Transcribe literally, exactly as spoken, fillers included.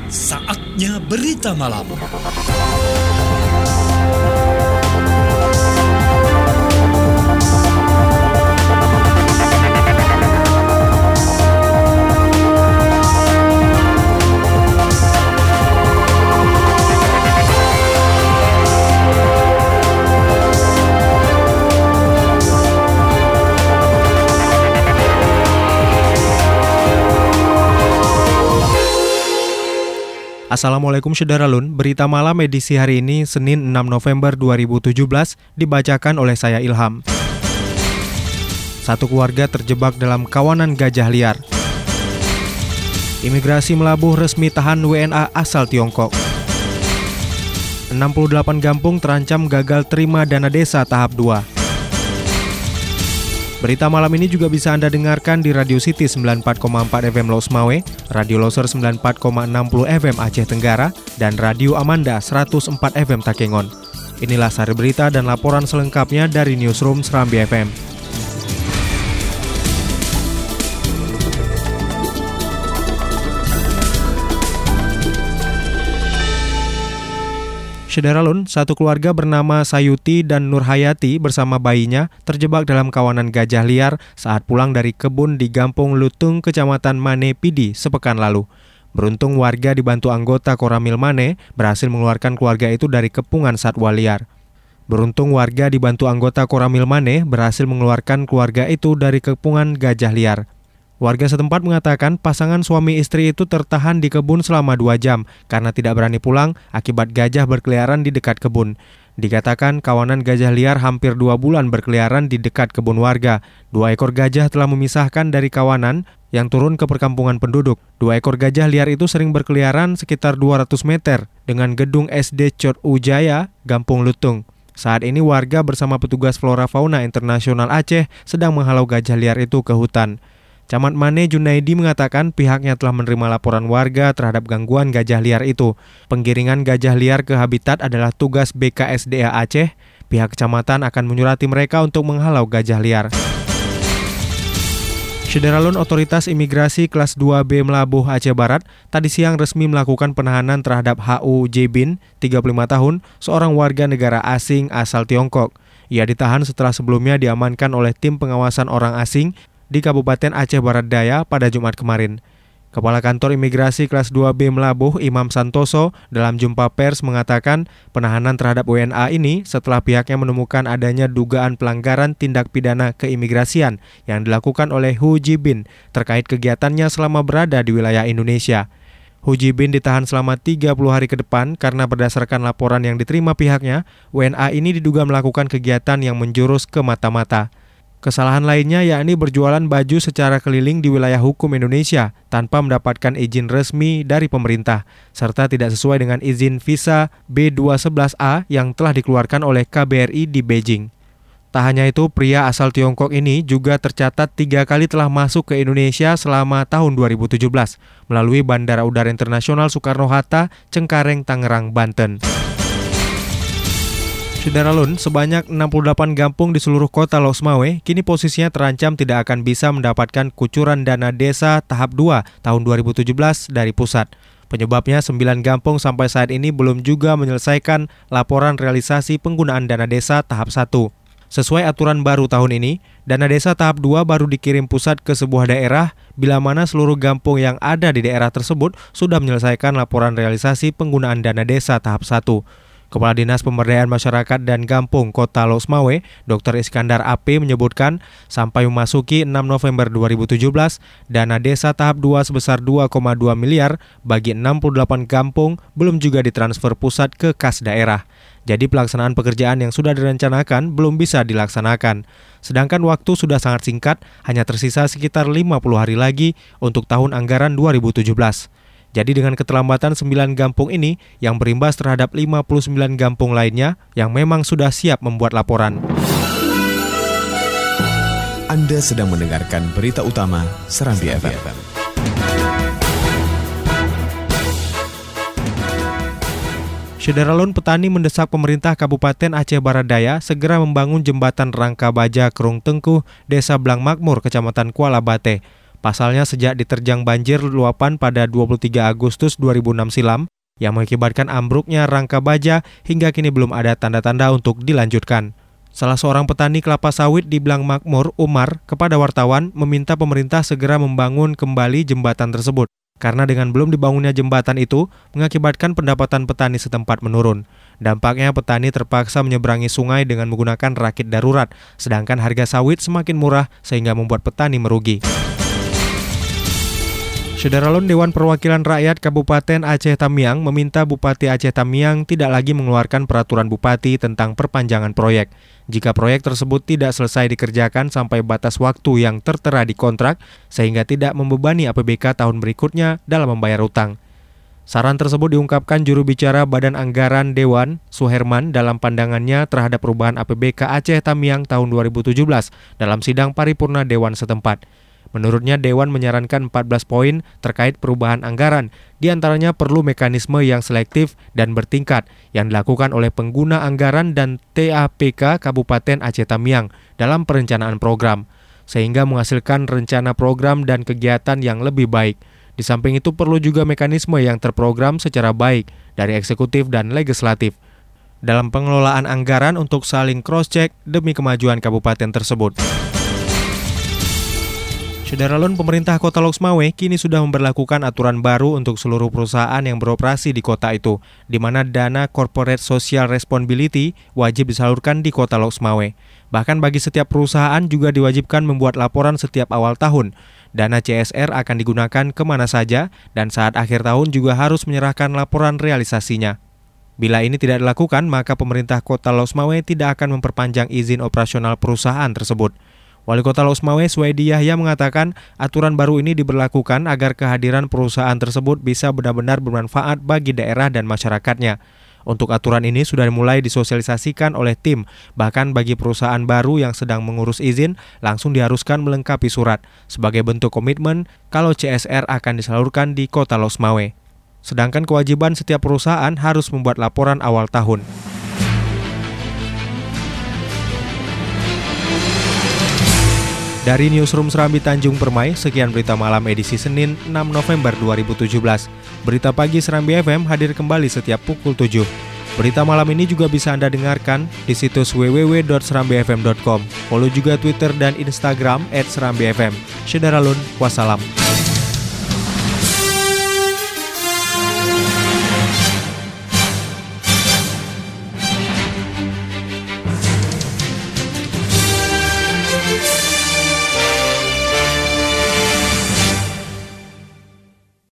Saatnya berita malam. Assalamualaikum Syederalun, berita malam edisi hari ini Senin enam November dua ribu tujuh belas dibacakan oleh saya Ilham. Satu keluarga terjebak dalam kawanan gajah liar. Imigrasi Melabuh resmi tahan W N A asal Tiongkok. enam puluh delapan kampung terancam gagal terima dana desa tahap dua. Berita malam ini juga bisa Anda dengarkan di Radio City sembilan puluh empat koma empat F M Los Mawe, Radio Loser sembilan puluh empat koma enam puluh F M Aceh Tenggara, dan Radio Amanda seratus empat F M Takengon. Inilah sari berita dan laporan selengkapnya dari Newsroom Serambi F M. Syederalun, satu keluarga bernama Sayuti dan Nurhayati bersama bayinya terjebak dalam kawanan gajah liar saat pulang dari kebun di Gampung Lutung, Kecamatan Mane Pidi, sepekan lalu. Beruntung warga dibantu anggota Koramil Mane berhasil mengeluarkan keluarga itu dari kepungan satwa liar. Beruntung warga dibantu anggota Koramil Mane berhasil mengeluarkan keluarga itu dari kepungan gajah liar. Warga setempat mengatakan pasangan suami istri itu tertahan di kebun selama dua jam karena tidak berani pulang akibat gajah berkeliaran di dekat kebun. Dikatakan kawanan gajah liar hampir dua bulan berkeliaran di dekat kebun warga. Dua ekor gajah telah memisahkan dari kawanan yang turun ke perkampungan penduduk. Dua ekor gajah liar itu sering berkeliaran sekitar dua ratus meter dengan gedung S D Cot Ujaya, Gampung Lutung. Saat ini warga bersama petugas Flora Fauna Internasional Aceh sedang menghalau gajah liar itu ke hutan. Camat Mane Junaidi mengatakan pihaknya telah menerima laporan warga terhadap gangguan gajah liar itu. Penggiringan gajah liar ke habitat adalah tugas B K S D A Aceh. Pihak kecamatan akan menyurati mereka untuk menghalau gajah liar. Syederalun, Otoritas Imigrasi Kelas dua B Melabuh Aceh Barat tadi siang resmi melakukan penahanan terhadap H U Jebin, tiga puluh lima tahun, seorang warga negara asing asal Tiongkok. Ia ditahan setelah sebelumnya diamankan oleh tim pengawasan orang asing di Kabupaten Aceh Barat Daya pada Jumat kemarin. Kepala Kantor Imigrasi Kelas dua B Melabuh, Imam Santoso, dalam jumpa pers mengatakan penahanan terhadap W N A ini setelah pihaknya menemukan adanya dugaan pelanggaran tindak pidana keimigrasian yang dilakukan oleh Hu Jibin terkait kegiatannya selama berada di wilayah Indonesia. Hu Jibin ditahan selama tiga puluh hari ke depan karena berdasarkan laporan yang diterima pihaknya, W N A ini diduga melakukan kegiatan yang menjurus ke mata-mata. Kesalahan lainnya yakni berjualan baju secara keliling di wilayah hukum Indonesia tanpa mendapatkan izin resmi dari pemerintah, serta tidak sesuai dengan izin visa B dua sebelas A yang telah dikeluarkan oleh K B R I di Beijing. Tak hanya itu, pria asal Tiongkok ini juga tercatat tiga kali telah masuk ke Indonesia selama tahun dua ribu tujuh belas melalui Bandara Udara Internasional Soekarno-Hatta, Cengkareng, Tangerang, Banten. Syederalun, sebanyak enam puluh delapan kampung di seluruh kota Los Mawe kini posisinya terancam tidak akan bisa mendapatkan kucuran dana desa tahap dua tahun dua ribu tujuh belas dari pusat. Penyebabnya sembilan kampung sampai saat ini belum juga menyelesaikan laporan realisasi penggunaan dana desa tahap satu. Sesuai aturan baru tahun ini, dana desa tahap dua baru dikirim pusat ke sebuah daerah bila mana seluruh kampung yang ada di daerah tersebut sudah menyelesaikan laporan realisasi penggunaan dana desa tahap satu. Kepala Dinas Pemberdayaan Masyarakat dan Kampung Kota Los Mawe, Doktor Iskandar A P menyebutkan, sampai memasuki enam November dua ribu tujuh belas, dana desa tahap dua sebesar dua koma dua miliar bagi enam puluh delapan kampung belum juga ditransfer pusat ke kas daerah. Jadi pelaksanaan pekerjaan yang sudah direncanakan belum bisa dilaksanakan. Sedangkan waktu sudah sangat singkat, hanya tersisa sekitar lima puluh hari lagi untuk tahun anggaran dua ribu tujuh belas. Jadi dengan keterlambatan sembilan kampung ini yang berimbas terhadap lima puluh sembilan kampung lainnya yang memang sudah siap membuat laporan. Anda sedang mendengarkan berita utama Serambi F M. Syederalun, petani mendesak pemerintah Kabupaten Aceh Barat Daya segera membangun jembatan rangka baja Kerung Tengkuh, Desa Blang Makmur, Kecamatan Kuala Bate. Pasalnya sejak diterjang banjir luapan pada dua puluh tiga Agustus dua ribu enam silam yang mengakibatkan ambruknya rangka baja hingga kini belum ada tanda-tanda untuk dilanjutkan. Salah seorang petani kelapa sawit di Blang Makmur, Umar, kepada wartawan meminta pemerintah segera membangun kembali jembatan tersebut. Karena dengan belum dibangunnya jembatan itu, mengakibatkan pendapatan petani setempat menurun. Dampaknya petani terpaksa menyeberangi sungai dengan menggunakan rakit darurat, sedangkan harga sawit semakin murah sehingga membuat petani merugi. Syederalun Dewan Perwakilan Rakyat Kabupaten Aceh Tamiang meminta Bupati Aceh Tamiang tidak lagi mengeluarkan peraturan bupati tentang perpanjangan proyek. Jika proyek tersebut tidak selesai dikerjakan sampai batas waktu yang tertera di kontrak, sehingga tidak membebani A P B K tahun berikutnya dalam membayar utang. Saran tersebut diungkapkan juru bicara Badan Anggaran Dewan, Suherman, dalam pandangannya terhadap perubahan A P B K Aceh Tamiang tahun dua ribu tujuh belas dalam sidang paripurna Dewan setempat. Menurutnya, Dewan menyarankan empat belas poin terkait perubahan anggaran, di antaranya perlu mekanisme yang selektif dan bertingkat yang dilakukan oleh pengguna anggaran dan T A P K Kabupaten Aceh Tamiang dalam perencanaan program, sehingga menghasilkan rencana program dan kegiatan yang lebih baik. Di samping itu perlu juga mekanisme yang terprogram secara baik dari eksekutif dan legislatif dalam pengelolaan anggaran untuk saling cross-check demi kemajuan kabupaten tersebut. Syederalun, pemerintah Kota Loksmawe kini sudah memberlakukan aturan baru untuk seluruh perusahaan yang beroperasi di kota itu, di mana dana Corporate Social Responsibility wajib disalurkan di Kota Loksmawe. Bahkan bagi setiap perusahaan juga diwajibkan membuat laporan setiap awal tahun. Dana C S R akan digunakan kemana saja, dan saat akhir tahun juga harus menyerahkan laporan realisasinya. Bila ini tidak dilakukan, maka pemerintah Kota Loksmawe tidak akan memperpanjang izin operasional perusahaan tersebut. Wali Kota Loksmawe, Suwaidi Yahya, mengatakan aturan baru ini diberlakukan agar kehadiran perusahaan tersebut bisa benar-benar bermanfaat bagi daerah dan masyarakatnya. Untuk aturan ini sudah mulai disosialisasikan oleh tim, bahkan bagi perusahaan baru yang sedang mengurus izin, langsung diharuskan melengkapi surat, sebagai bentuk komitmen kalau C S R akan disalurkan di Kota Loksmawe. Sedangkan kewajiban setiap perusahaan harus membuat laporan awal tahun. Dari Newsroom Serambi Tanjung Permai, sekian berita malam edisi Senin enam November dua ribu tujuh belas. Berita pagi Serambi F M hadir kembali setiap pukul tujuh. Berita malam ini juga bisa Anda dengarkan di situs w w w dot serambi f m dot com. Follow juga Twitter dan Instagram at serambi f m. Syederalun, wassalam.